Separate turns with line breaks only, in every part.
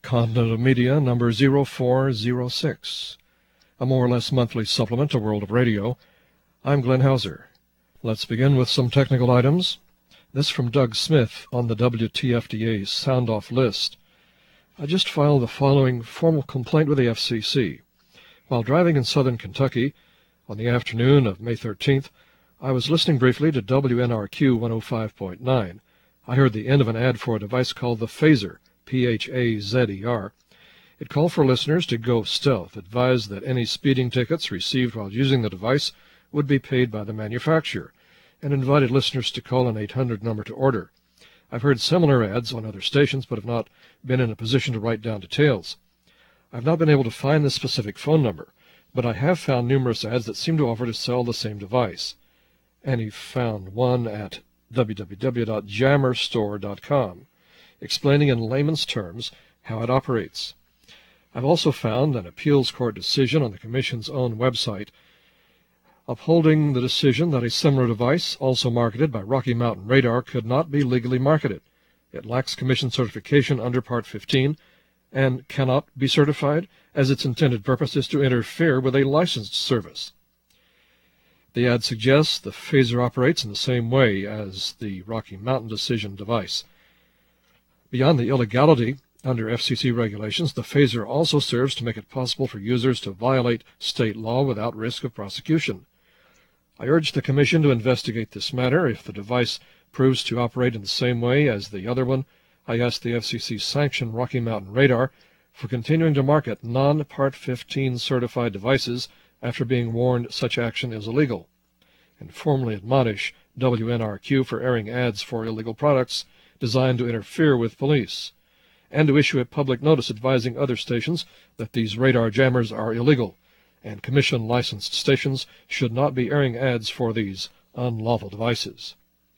Continental Media number 0406, a more or less monthly supplement to World of Radio. I'm Glenn Hauser. Let's begin with some technical items. This from Doug Smith on the WTFDA sound-off list. I just filed the following formal complaint with the FCC. While driving in southern Kentucky on the afternoon of May 13th, I was listening briefly to WNRQ 105.9. I heard the end of an ad for a device called the Phazer, P-H-A-Z-E-R. It called for listeners to go stealth, advised that any speeding tickets received while using the device would be paid by the manufacturer, and invited listeners to call an 800 number to order. I've heard similar ads on other stations, but have not been in a position to write down details. I've not been able to find this specific phone number, but I have found numerous ads that seem to offer to sell the same device. And he found one at www.jammerstore.com, explaining in layman's terms how it operates. I've also found an appeals court decision on the Commission's own website upholding the decision that a similar device, also marketed by Rocky Mountain Radar, could not be legally marketed. It lacks Commission certification under Part 15 and cannot be certified, as its intended purpose is to interfere with a licensed service. The ad suggests the Phazer operates in the same way as the Rocky Mountain Decision device. Beyond the illegality under FCC regulations, the Phazer also serves to make it possible for users to violate state law without risk of prosecution. I urge the Commission to investigate this matter. If the device proves to operate in the same way as the other one, I ask the FCC sanction Rocky Mountain Radar for continuing to market non-Part 15 certified devices after being warned such action is illegal, and formally admonish WNRQ for airing ads for illegal products designed to interfere with police, and to issue a public notice advising other stations that these radar jammers are illegal, and Commission-licensed stations should not be airing ads for these unlawful devices.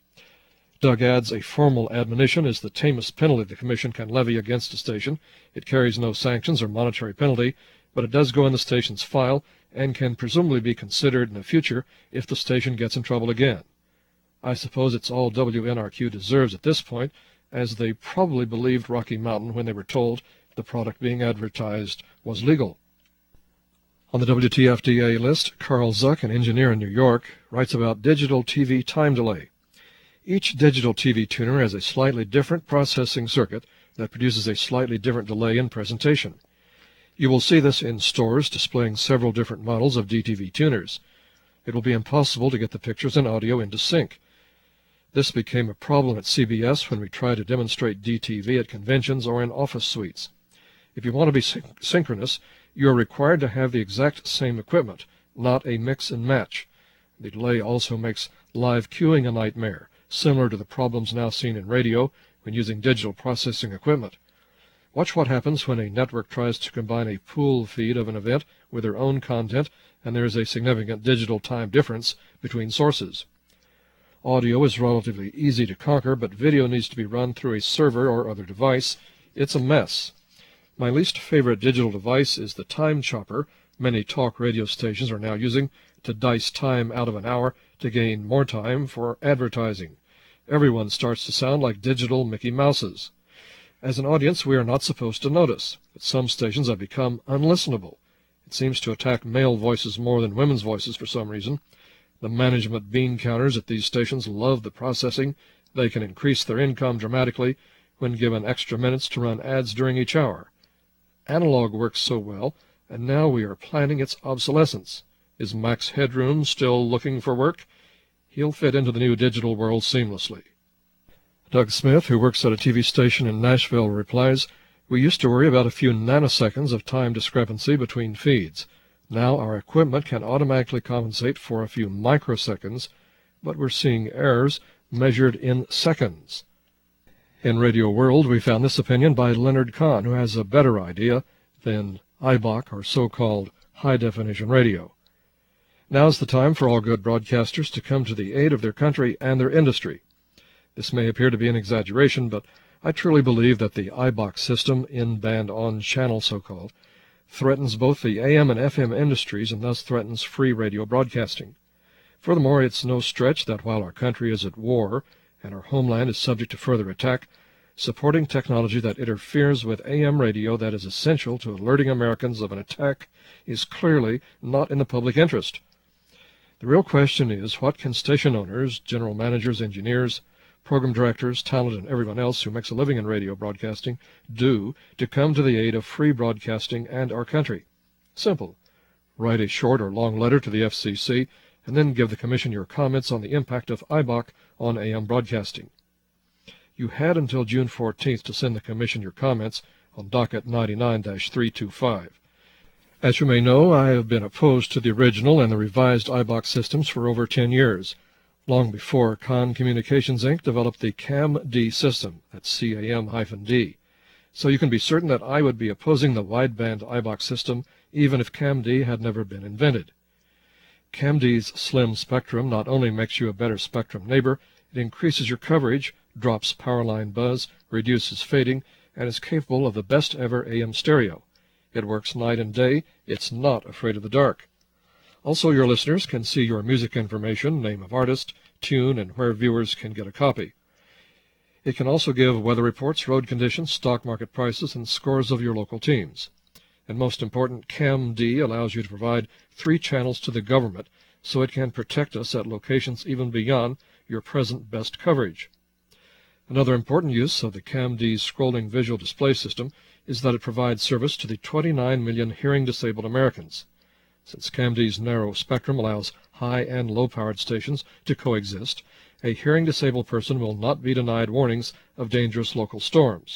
Doug adds a formal admonition is the tamest penalty the Commission can levy against a station. It carries no sanctions or monetary penalty, but it does go in the station's file and can presumably be considered in the future if the station gets in trouble again. I suppose it's all WNRQ deserves at this point, as they probably believed Rocky Mountain when they were told the product being advertised was legal. On the WTFDA list, Carl Zuck, an engineer in New York, writes about digital TV time delay. Each digital TV tuner has a slightly different processing circuit that produces a slightly different delay in presentation. You will see this in stores displaying several different models of DTV tuners. It will be impossible to get the pictures and audio into sync. This became a problem at CBS when we tried to demonstrate DTV at conventions or in office suites. If you want to be synchronous, you are required to have the exact same equipment, not a mix and match. The delay also makes live queuing a nightmare, similar to the problems now seen in radio when using digital processing equipment. Watch what happens when a network tries to combine a pool feed of an event with their own content and there is a significant digital time difference between sources. Audio is relatively easy to conquer, but video needs to be run through a server or other device. It's a mess. My least favorite digital device is the Time Chopper many talk radio stations are now using to dice time out of an hour to gain more time for advertising. Everyone starts to sound like digital Mickey Mouses. As an audience, we are not supposed to notice. At some stations have become unlistenable. It seems to attack male voices more than women's voices for some reason. The management bean counters at these stations love the processing. They can increase their income dramatically when given extra minutes to run ads during each hour. Analog works so well, and now we are planning its obsolescence. Is Max Headroom still looking for work? He'll fit into the new digital world seamlessly. Doug Smith, who works at a TV station in Nashville, replies, "We used to worry about a few nanoseconds of time discrepancy between feeds. Now our equipment can automatically compensate for a few microseconds, but we're seeing errors measured in seconds." In Radio World, we found this opinion by Leonard Kahn, who has a better idea than IBOC, or so-called high-definition radio. Now's the time for all good broadcasters to come to the aid of their country and their industry. This may appear to be an exaggeration, but I truly believe that the IBOC system, in-band on-channel so-called, threatens both the AM and FM industries and thus threatens free radio broadcasting. Furthermore, it's no stretch that while our country is at war and our homeland is subject to further attack, supporting technology that interferes with AM radio that is essential to alerting Americans of an attack is clearly not in the public interest. The real question is, what can station owners, general managers, engineers, program directors, talent, and everyone else who makes a living in radio broadcasting do to come to the aid of free broadcasting and our country? Simple. Write a short or long letter to the FCC and then give the Commission your comments on the impact of IBOC on AM broadcasting. You had until June 14th to send the Commission your comments on docket 99-325. As you may know, I have been opposed to the original and the revised IBOC systems for over 10 years, long before Con Communications, Inc. developed the CAM-D system, that's CAM-D. So you can be certain that I would be opposing the wideband IBOC system even if CAM-D had never been invented. CAM-D's slim spectrum not only makes you a better spectrum neighbor, it increases your coverage, drops power line buzz, reduces fading, and is capable of the best ever AM stereo. It works night and day. It's not afraid of the dark. Also, your listeners can see your music information, name of artist, tune, and where viewers can get a copy. It can also give weather reports, road conditions, stock market prices, and scores of your local teams. And most important, CAM-D allows you to provide 3 channels to the government so it can protect us at locations even beyond your present best coverage. Another important use of the CAM-D's scrolling visual display system is that it provides service to the 29 million hearing-disabled Americans. Since CAM-D's narrow spectrum allows high and low-powered stations to coexist, a hearing-disabled person will not be denied warnings of dangerous local storms.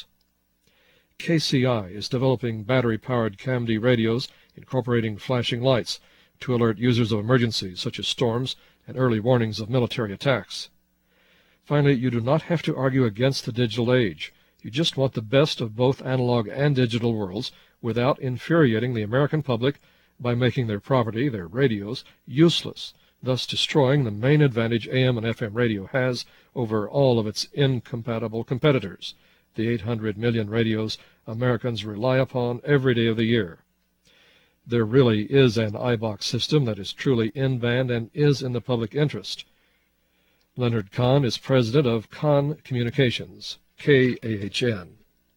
KCI is developing battery-powered CAM-D radios incorporating flashing lights to alert users of emergencies such as storms and early warnings of military attacks. Finally, you do not have to argue against the digital age. You just want the best of both analog and digital worlds without infuriating the American public by making their property, their radios, useless, thus destroying the main advantage AM and FM radio has over all of its incompatible competitors, the 800 million radios Americans rely upon every day of the year. There really is an IBOC system that is truly in-band and is in the public interest. Leonard Kahn is president of Kahn Communications, KAHN.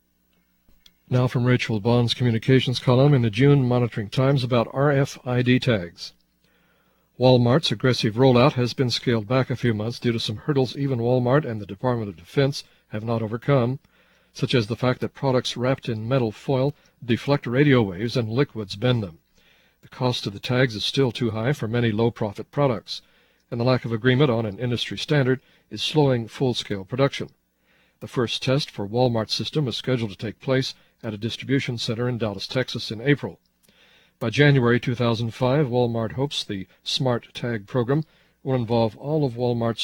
Now from Rachel Bond's communications column in the June Monitoring Times about RFID tags. Walmart's aggressive rollout has been scaled back a few months due to some hurdles even Walmart and the Department of Defense have not overcome, such as the fact that products wrapped in metal foil deflect radio waves and liquids bend them. The cost of the tags is still too high for many low-profit products, and the lack of agreement on an industry standard is slowing full-scale production. The first test for Walmart's system is scheduled to take place at a distribution center in Dallas, Texas in April. By January 2005, Walmart hopes the Smart Tag program will involve all of Walmart's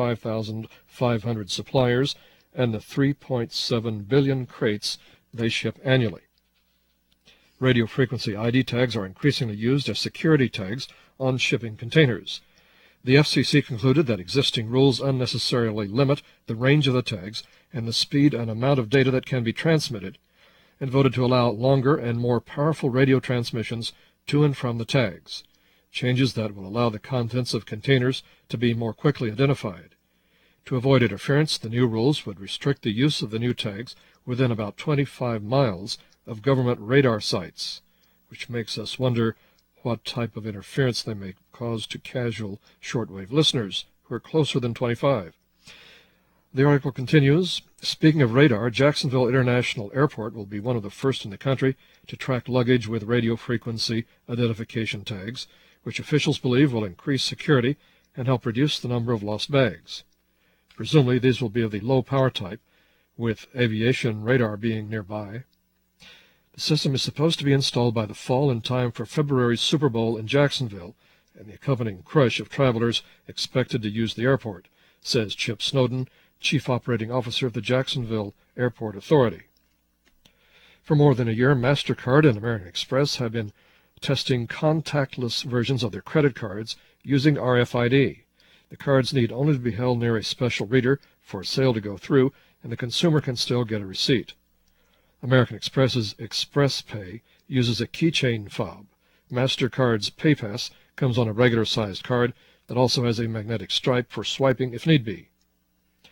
25,500 suppliers and the 3.7 billion crates they ship annually. Radio frequency ID tags are increasingly used as security tags on shipping containers. The FCC concluded that existing rules unnecessarily limit the range of the tags and the speed and amount of data that can be transmitted, and voted to allow longer and more powerful radio transmissions to and from the tags, changes that will allow the contents of containers to be more quickly identified. To avoid interference, the new rules would restrict the use of the new tags within about 25 miles of government radar sites, which makes us wonder what type of interference they may cause to casual shortwave listeners who are closer than 25. The article continues, speaking of radar, Jacksonville International Airport will be one of the first in the country to track luggage with radio frequency identification tags, which officials believe will increase security and help reduce the number of lost bags. Presumably these will be of the low power type, with aviation radar being nearby. The system is supposed to be installed by the fall in time for February's Super Bowl in Jacksonville and the accompanying crush of travelers expected to use the airport, says Chip Snowden, Chief Operating Officer of the Jacksonville Airport Authority. For more than a year, MasterCard and American Express have been testing contactless versions of their credit cards using RFID. The cards need only to be held near a special reader for a sale to go through, and the consumer can still get a receipt. American Express's Express Pay uses a keychain fob. MasterCard's PayPass comes on a regular-sized card that also has a magnetic stripe for swiping if need be.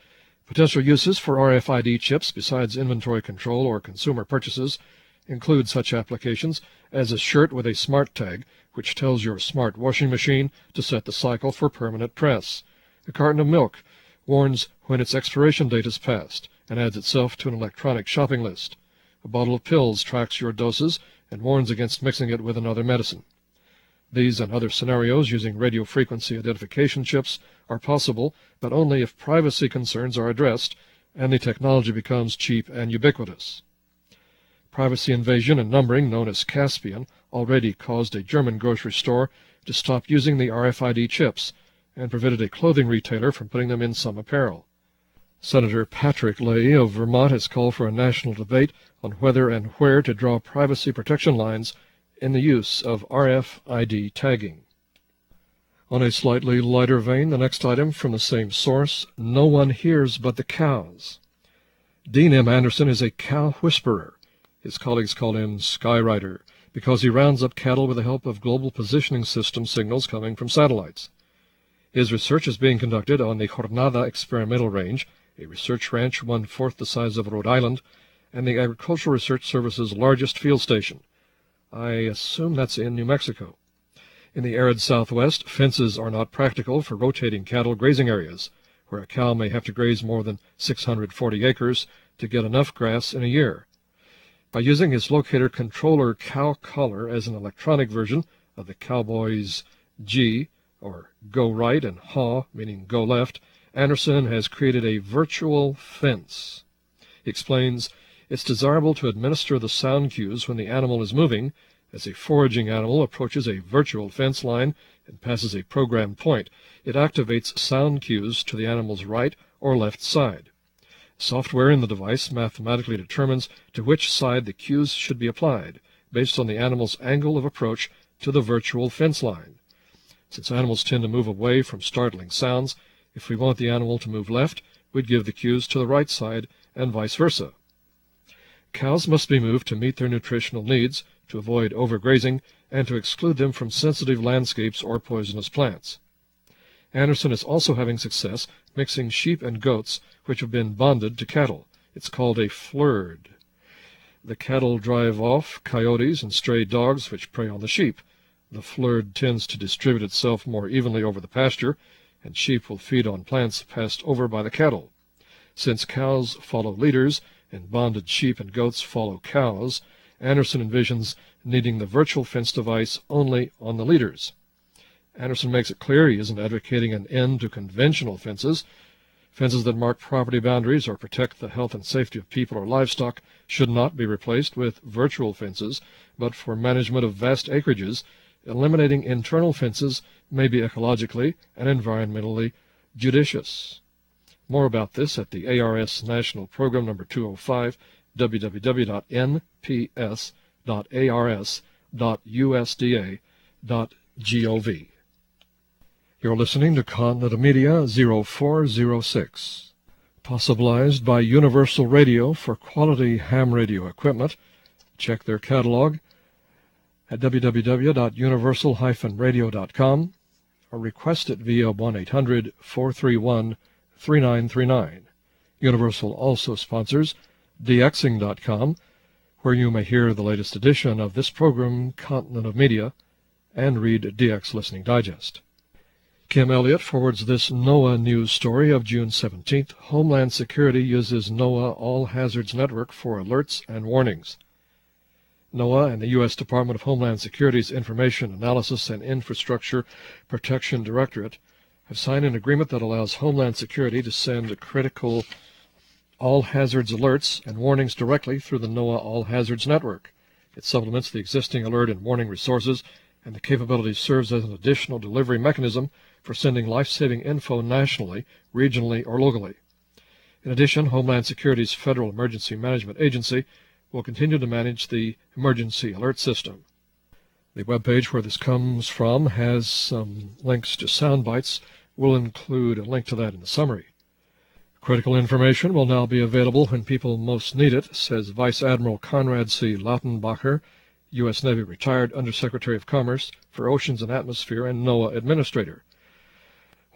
Potential uses for RFID chips besides inventory control or consumer purchases include such applications as a shirt with a smart tag, which tells your smart washing machine to set the cycle for permanent press. A carton of milk warns when its expiration date is passed and adds itself to an electronic shopping list. A bottle of pills tracks your doses and warns against mixing it with another medicine. These and other scenarios using radio frequency identification chips are possible, but only if privacy concerns are addressed and the technology becomes cheap and ubiquitous. Privacy invasion and numbering, known as Caspian, already caused a German grocery store to stop using the RFID chips and prevented a clothing retailer from putting them in some apparel. Senator Patrick Leahy of Vermont has called for a national debate on whether and where to draw privacy protection lines in the use of RFID tagging. On a slightly lighter vein, the next item from the same source, no one hears but the cows. Dean M. Anderson is a cow whisperer. His colleagues call him Skyrider because he rounds up cattle with the help of global positioning system signals coming from satellites. His research is being conducted on the Jornada Experimental Range, a research ranch 1/4 the size of Rhode Island, and the Agricultural Research Service's largest field station. I assume that's in New Mexico. In the arid Southwest, fences are not practical for rotating cattle grazing areas, where a cow may have to graze more than 640 acres to get enough grass in a year. By using his locator controller cow collar as an electronic version of the cowboy's G, or go right, and haw, meaning go left, Anderson has created a virtual fence. He explains, it's desirable to administer the sound cues when the animal is moving, as a foraging animal approaches a virtual fence line and passes a programmed point. It activates sound cues to the animal's right or left side. Software in the device mathematically determines to which side the cues should be applied, based on the animal's angle of approach to the virtual fence line. Since animals tend to move away from startling sounds, if we want the animal to move left, we'd give the cues to the right side, and vice versa. Cows must be moved to meet their nutritional needs, to avoid overgrazing, and to exclude them from sensitive landscapes or poisonous plants. Anderson is also having success mixing sheep and goats which have been bonded to cattle. It's called a flurd. The cattle drive off coyotes and stray dogs which prey on the sheep. The flurd tends to distribute itself more evenly over the pasture, and sheep will feed on plants passed over by the cattle. Since cows follow leaders, and bonded sheep and goats follow cows, Anderson envisions needing the virtual fence device only on the leaders. Anderson makes it clear he isn't advocating an end to conventional fences. Fences that mark property boundaries or protect the health and safety of people or livestock should not be replaced with virtual fences, but for management of vast acreages, eliminating internal fences may be ecologically and environmentally judicious. More about this at the ARS National Program number 205, www.nps.ars.usda.gov. You're listening to Continental Media 0406, possibilized by Universal Radio for quality ham radio equipment. Check their catalog at www.universal-radio.com or request it via 1-800-431-3939. Universal also sponsors DXing.com, where you may hear the latest edition of this program, Continent of Media, and read DX Listening Digest. Kim Elliott forwards this NOAA news story of June 17th. Homeland Security uses NOAA All Hazards Network for alerts and warnings. NOAA and the U.S. Department of Homeland Security's Information Analysis and Infrastructure Protection Directorate have signed an agreement that allows Homeland Security to send critical all hazards alerts and warnings directly through the NOAA All Hazards Network. It supplements the existing alert and warning resources, and the capability serves as an additional delivery mechanism for sending life-saving info nationally, regionally, or locally. In addition, Homeland Security's Federal Emergency Management Agency will continue to manage the emergency alert system. The webpage where this comes from has some links to sound bites. We'll include a link to that in the summary. Critical information will now be available when people most need it, says Vice Admiral Conrad C. Lautenbacher, U.S. Navy retired Undersecretary of Commerce for Oceans and Atmosphere and NOAA Administrator.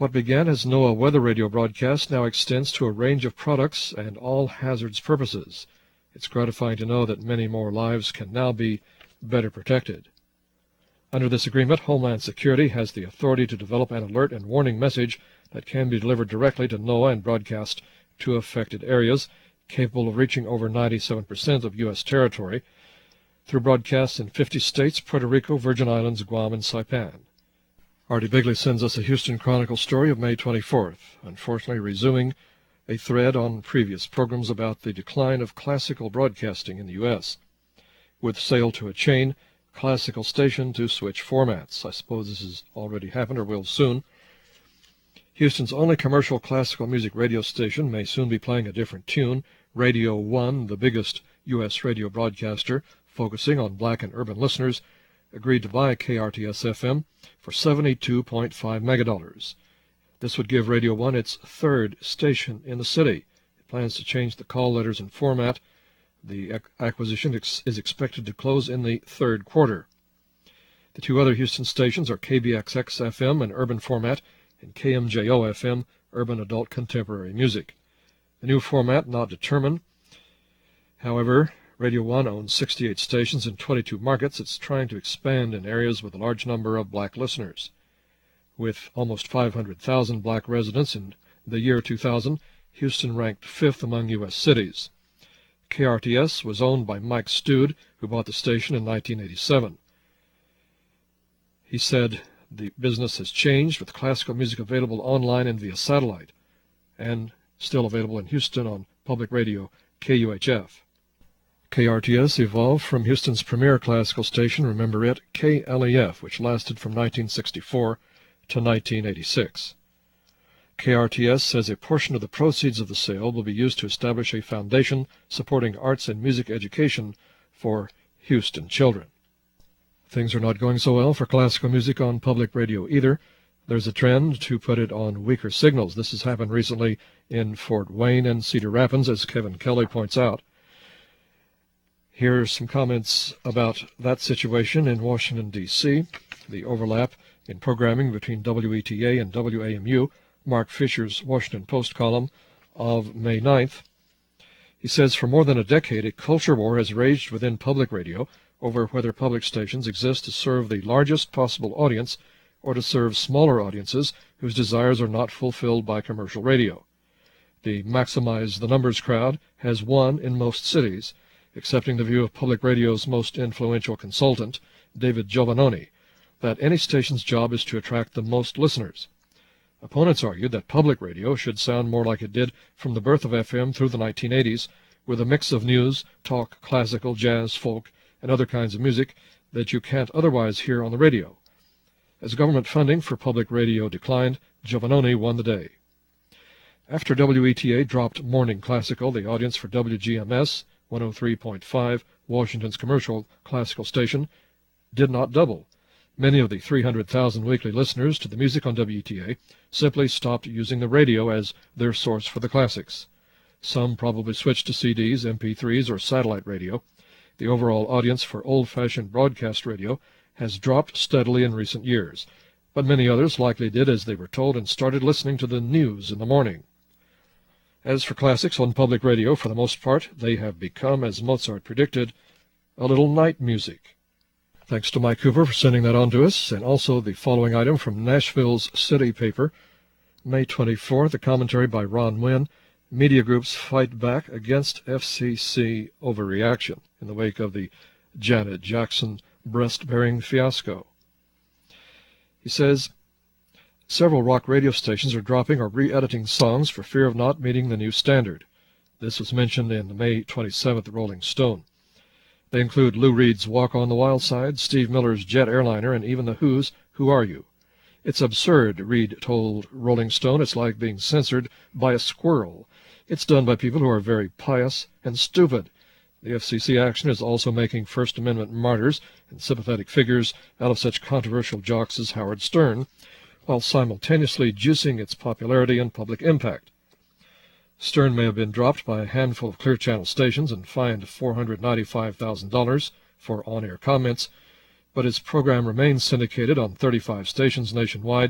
What began as NOAA weather radio broadcast now extends to a range of products and all hazards purposes. It's gratifying to know that many more lives can now be better protected. Under this agreement, Homeland Security has the authority to develop an alert and warning message that can be delivered directly to NOAA and broadcast to affected areas, capable of reaching over 97% of U.S. territory, through broadcasts in 50 states, Puerto Rico, Virgin Islands, Guam, and Saipan. Artie Bigley sends us a Houston Chronicle story of May 24th, unfortunately resuming a thread on previous programs about the decline of classical broadcasting in the U.S., with sale to a chain classical station to switch formats. I suppose this has already happened or will soon. Houston's only commercial classical music radio station may soon be playing a different tune. Radio 1, the biggest U.S. radio broadcaster focusing on black and urban listeners, agreed to buy KRTS-FM for $72.5 megadollars. This would give Radio 1 its third station in the city. It plans to change the call letters and format. The acquisition is expected to close in the third quarter. The two other Houston stations are KBXX-FM, an urban format, and KMJO-FM, urban adult contemporary music. The new format not determined. However, Radio 1 owns 68 stations in 22 markets. It's trying to expand in areas with a large number of black listeners. With almost 500,000 black residents in the year 2000, Houston ranked 5th among U.S. cities. KRTS was owned by Mike Stude, who bought the station in 1987. He said the business has changed, with classical music available online and via satellite, and still available in Houston on public radio KUHF. KRTS evolved from Houston's premier classical station, remember it, KLEF, which lasted from 1964 to 1986. KRTS says a portion of the proceeds of the sale will be used to establish a foundation supporting arts and music education for Houston children. Things are not going so well for classical music on public radio either. There's a trend to put it on weaker signals. This has happened recently in Fort Wayne and Cedar Rapids, as Kevin Kelly points out. Here are some comments about that situation in Washington, D.C., the overlap in programming between WETA and WAMU, Mark Fisher's Washington Post column of May 9th. He says, for more than a decade, a culture war has raged within public radio over whether public stations exist to serve the largest possible audience or to serve smaller audiences whose desires are not fulfilled by commercial radio. The maximize the numbers crowd has won in most cities, accepting the view of public radio's most influential consultant, David Giovannoni, that any station's job is to attract the most listeners. Opponents argued that public radio should sound more like it did from the birth of FM through the 1980s, with a mix of news, talk, classical, jazz, folk, and other kinds of music that you can't otherwise hear on the radio. As government funding for public radio declined, Giovannoni won the day. After WETA dropped morning classical, the audience for WGMS 103.5, Washington's commercial classical station, did not double. Many of the 300,000 weekly listeners to the music on WETA simply stopped using the radio as their source for the classics. Some probably switched to CDs, MP3s, or satellite radio. The overall audience for old-fashioned broadcast radio has dropped steadily in recent years, but many others likely did as they were told and started listening to the news in the morning. As for classics on public radio, for the most part, they have become, as Mozart predicted, a little night music. Thanks to Mike Cooper for sending that on to us, and also the following item from Nashville's City Paper, May 24th, a commentary by Ron Wynn, Media Groups Fight Back Against FCC Overreaction in the wake of the Janet Jackson breast-bearing fiasco. He says, several rock radio stations are dropping or re-editing songs for fear of not meeting the new standard. This was mentioned in the May 27th Rolling Stone. They include Lou Reed's Walk on the Wild Side, Steve Miller's Jet Airliner, and even The Who's Who Are You? It's absurd, Reed told Rolling Stone. It's like being censored by a squirrel. It's done by people who are very pious and stupid. The FCC action is also making First Amendment martyrs and sympathetic figures out of such controversial jocks as Howard Stern, while simultaneously juicing its popularity and public impact. Stern may have been dropped by a handful of Clear Channel stations and fined $495,000 for on-air comments, but his program remains syndicated on 35 stations nationwide,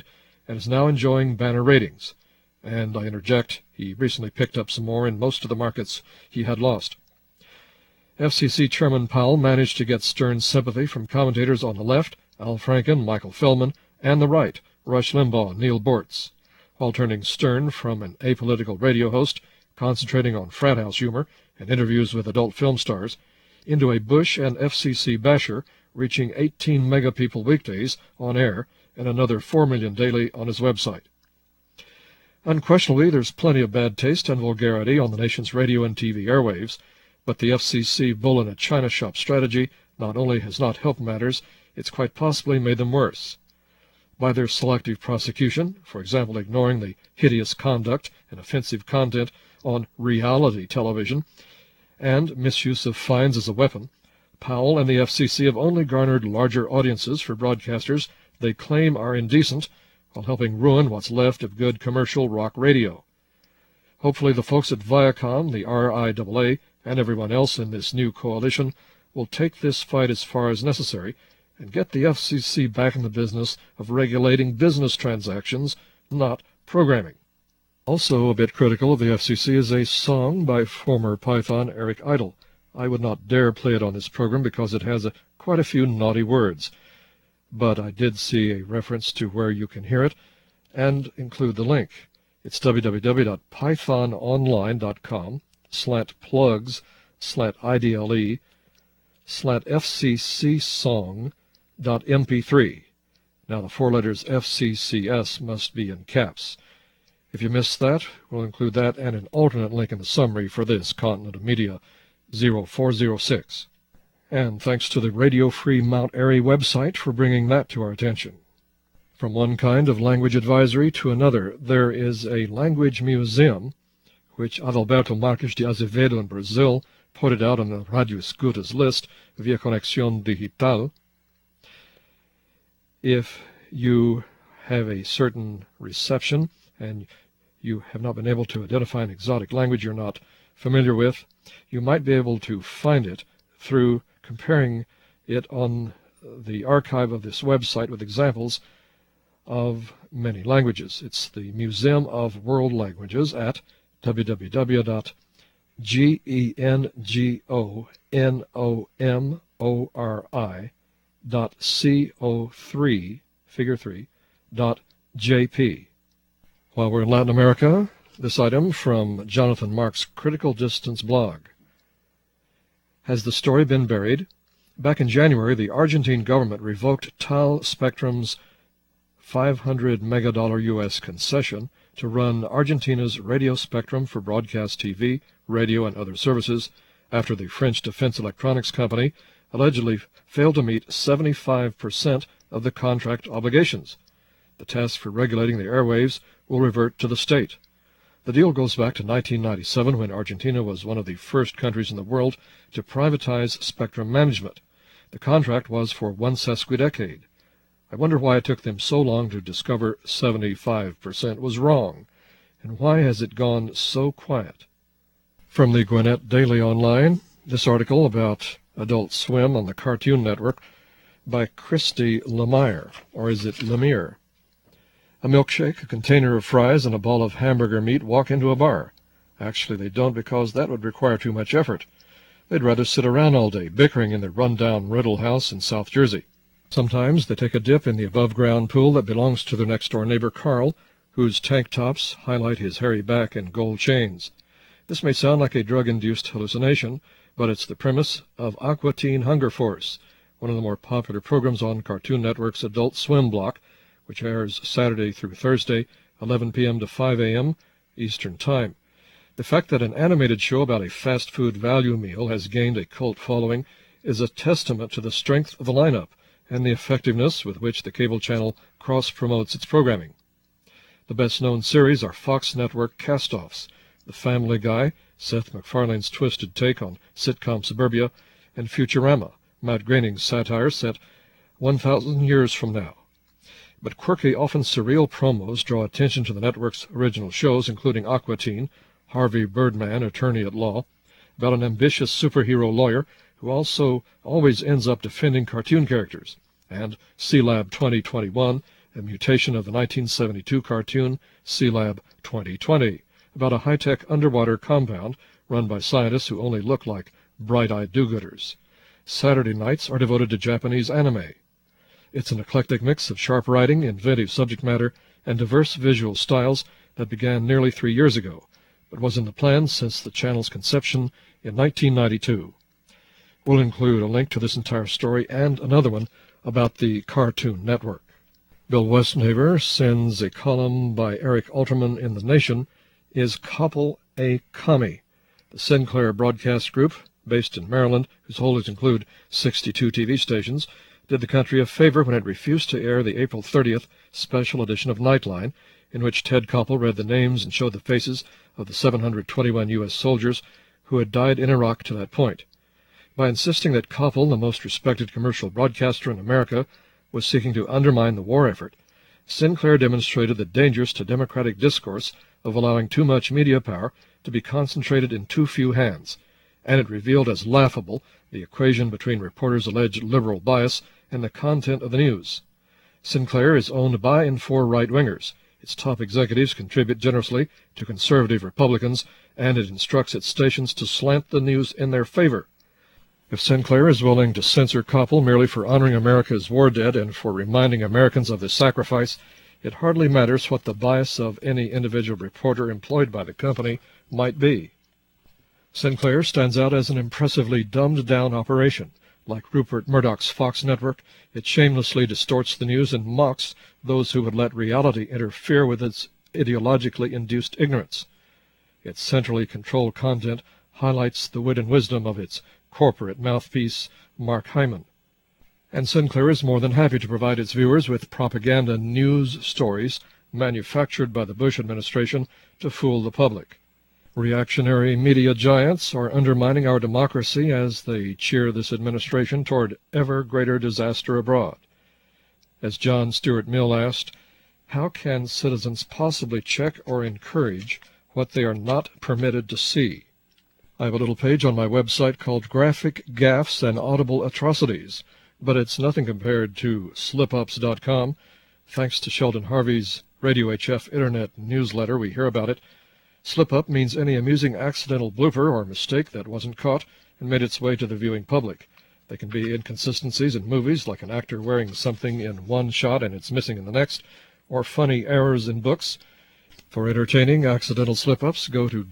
and is now enjoying banner ratings. And I interject, he recently picked up some more in most of the markets he had lost. FCC Chairman Powell managed to get stern sympathy from commentators on the left, Al Franken, Michael Feldman, and the right, Rush Limbaugh, Neil Bortz, while turning stern from an apolitical radio host concentrating on frat house humor and interviews with adult film stars into a Bush and FCC basher reaching 18 megapeople weekdays on air and another 4 million daily on his website. Unquestionably, there's plenty of bad taste and vulgarity on the nation's radio and TV airwaves, but the FCC bull in a china shop strategy not only has not helped matters, it's quite possibly made them worse. By their selective prosecution, for example ignoring the hideous conduct and offensive content on reality television, and misuse of fines as a weapon, Powell and the FCC have only garnered larger audiences for broadcasters they claim are indecent, while helping ruin what's left of good commercial rock radio. Hopefully the folks at Viacom, the RIAA, and everyone else in this new coalition will take this fight as far as necessary and get the FCC back in the business of regulating business transactions, not programming. Also a bit critical of the FCC is a song by former Python Eric Idle. I would not dare play it on this program because it has quite a few naughty words, but I did see a reference to where you can hear it and include the link. It's www.pythononline.com/plugs/IDLE/FCC-song.mp3. Now the four letters FCCS must be in caps. If you missed that, we'll include that and an alternate link in the summary for this Continent of Media 0406. And thanks to the Radio Free Mount Airy website for bringing that to our attention. From one kind of language advisory to another, there is a language museum, which Adalberto Marques de Azevedo in Brazil pointed out on the Radio Escutas list via Conexión Digital. If you have a certain reception and you have not been able to identify an exotic language you're not familiar with, you might be able to find it through comparing it on the archive of this website with examples of many languages. It's the Museum of World Languages at www.gengoMori.co3.jp. While we're in Latin America, this item from Jonathan Mark's Critical Distance blog. Has the story been buried? Back in January, the Argentine government revoked TAL Spectrum's $500 megadollar U.S. concession to run Argentina's radio spectrum for broadcast TV, radio, and other services after the French Defense Electronics Company allegedly failed to meet 75% of the contract obligations. The task for regulating the airwaves will revert to the state. The deal goes back to 1997, when Argentina was one of the first countries in the world to privatize spectrum management. The contract was for one sesquidecade. I wonder why it took them so long to discover 75% was wrong, and why has it gone so quiet? From the Gwinnett Daily Online, this article about Adult Swim on the Cartoon Network by Christy Lemire, or is it Lemire? A milkshake, a container of fries, and a ball of hamburger meat walk into a bar. Actually, they don't, because that would require too much effort. They'd rather sit around all day, bickering in their run-down rental house in South Jersey. Sometimes they take a dip in the above-ground pool that belongs to their next-door neighbor Carl, whose tank tops highlight his hairy back and gold chains. This may sound like a drug-induced hallucination, but it's the premise of Aqua Teen Hunger Force, one of the more popular programs on Cartoon Network's Adult Swim block, which airs Saturday through Thursday, 11 p.m. to 5 a.m. Eastern Time. The fact that an animated show about a fast food value meal has gained a cult following is a testament to the strength of the lineup and the effectiveness with which the cable channel cross-promotes its programming. The best-known series are Fox Network cast-offs, The Family Guy, Seth MacFarlane's twisted take on sitcom suburbia, and Futurama, Matt Groening's satire set 1,000 years from now. But quirky, often surreal promos draw attention to the network's original shows, including Aqua Teen, Harvey Birdman, Attorney at Law, about an ambitious superhero lawyer who also always ends up defending cartoon characters, and C-Lab 2021, a mutation of the 1972 cartoon Sealab 2020, about a high-tech underwater compound run by scientists who only look like bright-eyed do-gooders. Saturday nights are devoted to Japanese anime. It's an eclectic mix of sharp writing, inventive subject matter, and diverse visual styles that began nearly 3 years ago, but was in the plans since the channel's conception in 1992. We'll include a link to this entire story and another one about the Cartoon Network. Bill Westenhaver sends a column by Eric Alterman in The Nation. Is Koppel a commie? The Sinclair Broadcast Group, based in Maryland, whose holdings include 62 TV stations, did the country a favor when it refused to air the April 30th special edition of Nightline, in which Ted Koppel read the names and showed the faces of the 721 U.S. soldiers who had died in Iraq to that point. By insisting that Koppel, the most respected commercial broadcaster in America, was seeking to undermine the war effort, Sinclair demonstrated the dangers to democratic discourse of allowing too much media power to be concentrated in too few hands, and it revealed as laughable the equation between reporters' alleged liberal bias and the content of the news. Sinclair is owned by and for right-wingers. Its top executives contribute generously to conservative Republicans, and it instructs its stations to slant the news in their favor. If Sinclair is willing to censor Koppel merely for honoring America's war dead and for reminding Americans of their sacrifice, it hardly matters what the bias of any individual reporter employed by the company might be. Sinclair stands out as an impressively dumbed-down operation. Like Rupert Murdoch's Fox network, it shamelessly distorts the news and mocks those who would let reality interfere with its ideologically induced ignorance. Its centrally controlled content highlights the wit and wisdom of its corporate mouthpiece, Mark Hyman. And Sinclair is more than happy to provide its viewers with propaganda news stories manufactured by the Bush administration to fool the public. Reactionary media giants are undermining our democracy as they cheer this administration toward ever greater disaster abroad. As John Stuart Mill asked, how can citizens possibly check or encourage what they are not permitted to see? I have a little page on my website called Graphic Gaffes and Audible Atrocities, but it's nothing compared to slipups.com. Thanks to Sheldon Harvey's Radio HF Internet newsletter, we hear about it. Slip-up means any amusing accidental blooper or mistake that wasn't caught and made its way to the viewing public. They can be inconsistencies in movies, like an actor wearing something in one shot and it's missing in the next, or funny errors in books. For entertaining accidental slip-ups, go to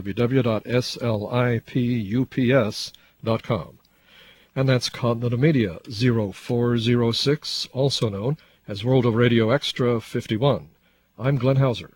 www.slipups.com. And that's Continental Media 0406, also known as World of Radio Extra 51. I'm Glenn Hauser.